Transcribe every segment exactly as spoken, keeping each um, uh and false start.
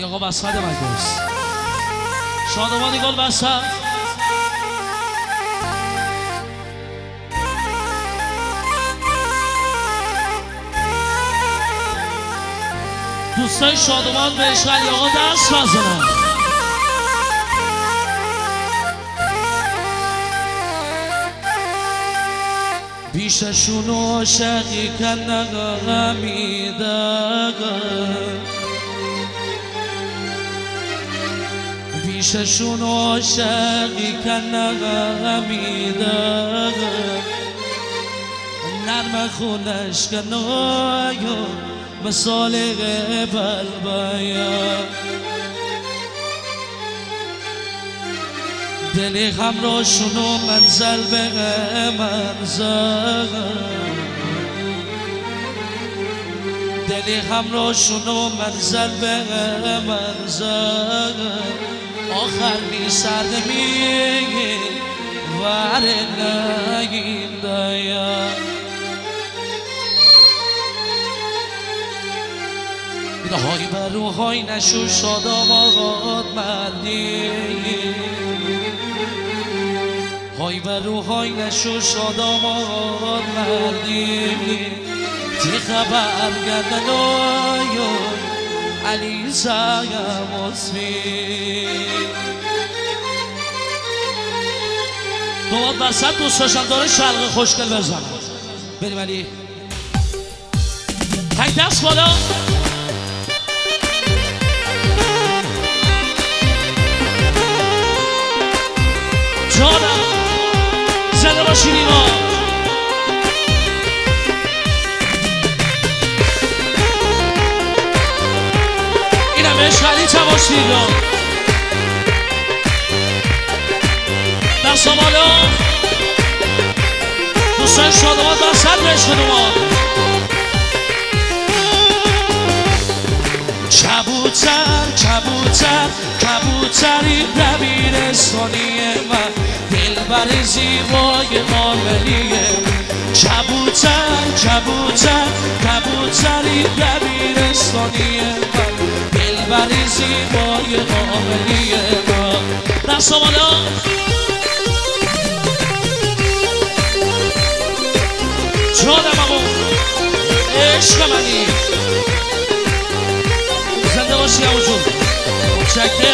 آقا بسد مجلس شادمانی گل بسد دوستای شادمان به عشق علی آقا دست بزنن. بیششون عاشقی کن غمیدن بیششون عاشقی کن غمیدن نرم خونش کنایا مثال قبل بایا دلی همراهشونو منزل به منزل دلی همراهشونو منزل به منزل آخر می سرد میگه وره نگیم دایا های بر روهای نشو شادام آقاد مردی های بر روهای نشو شادام آقاد مردی تی خبر گردن آیا علی سایم اسمی دواد برسد دوست داشتم داره شلق خوشگل بزن بریم علی تک دست بالا جانم زنده باشی نیما اینم عشق علی تماش دیگران دست بالا دوستان شادمان بسد به عشق دومان کبوتر کبوتر کبوتری دبیرستانی من دلبر زیبای عاملیه کبوتر کبوتر کبوتری دبیرستانی من دلبر زیبای عاملیه من دست بالا جانم آقا عشق منی زنده باشی همون جون چکه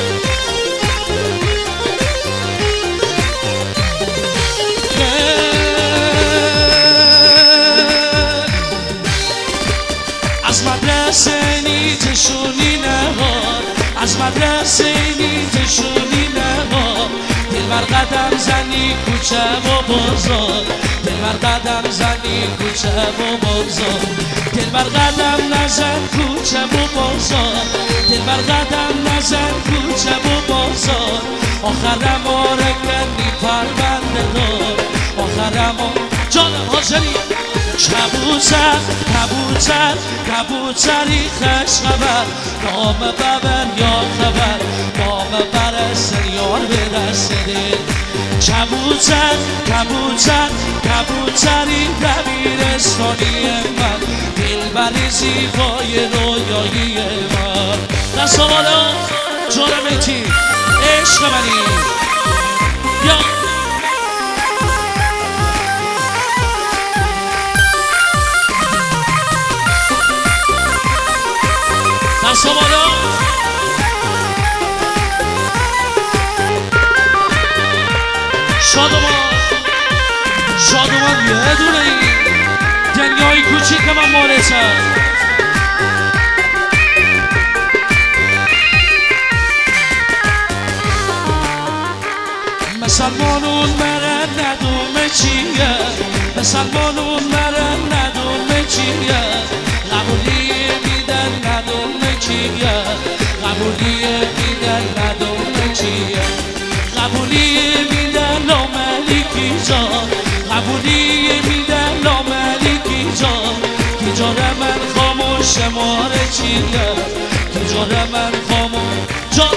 از مدرسه نیتشونی نهار از مدرسه نیتشونی نهار دل بر قدم زنی کوچه و بازار دل بر قدم زنی کوچه و بازار دل بر قدم نزن کوچه و بازار دل بر قدم نزن کوچه و بازار آخرم آره کنی پرونده دار آخرم آره جانم حاضری کبوتر کبوتر کبوتری خوش خبر نام ببر یا خبر نام برسر یار به دست دل کبوتر کبوتر کبوتری دبیرستانی من دلبر زیبای رویایی من دست بالا جانم ایتی عشق منی یا دست بالا شادمان شادمان یه دونه ای دنیای کوچیک من مالتم مسلمانون مرن ندومه چیه مسلمانون مرن ندومه چیه قبولی میدن ندومه چیه قبولی میدن ندومه چیه قبولی میدن لاملیکی جان قبولی میدن لاملیکی جان کی جاره من خاموش ماره چیه کی جاره من خاموش جان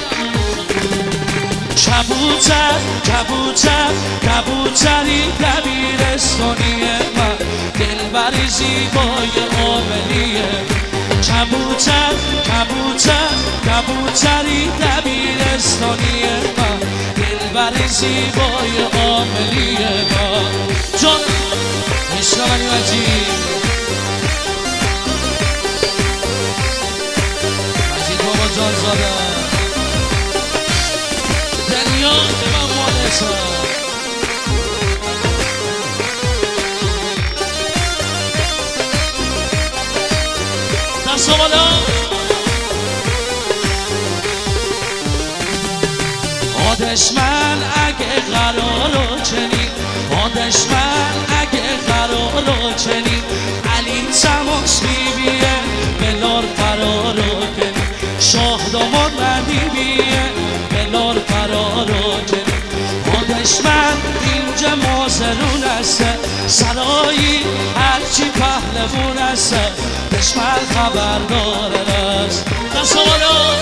کبوتر کبوتر کبوتری دبیرستانی من دلبر زیبای عاملیه کبوتر کبوتر کبوتری دبیرستانی من دلبر زیبای عاملی من جان عشق منی مجید مجید بابا جان زاده دنیا من مالسا دست بالا آدش من اگه قرارو چنین آدش من اگه قرارو چنین علی تماس بیبیه بلار قرارو کنین شاه داماد مردی بیه بلار قرارو کنین آدش من اینجا مازرون هسته سرایی هرچی پهلوون هسته دشمن خبردار است دست بالا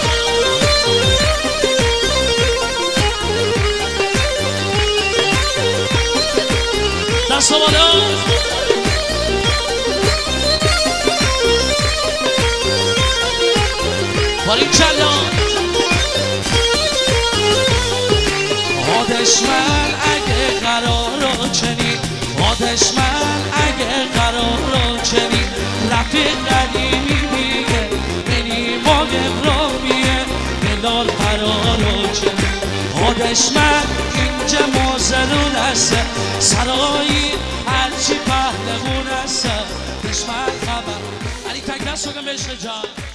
دست بالا بارین چلا آدش من اگه قرارو چنین آدش من اگه قرارو چنین رفیق قدیمی میگه منی ما ابرامیه بلال قرارو چنین آدش من اینجا مازرون هسته سرایی هرچی پهلوون هسته دشمن خبر علی تک دست بگم بهش جان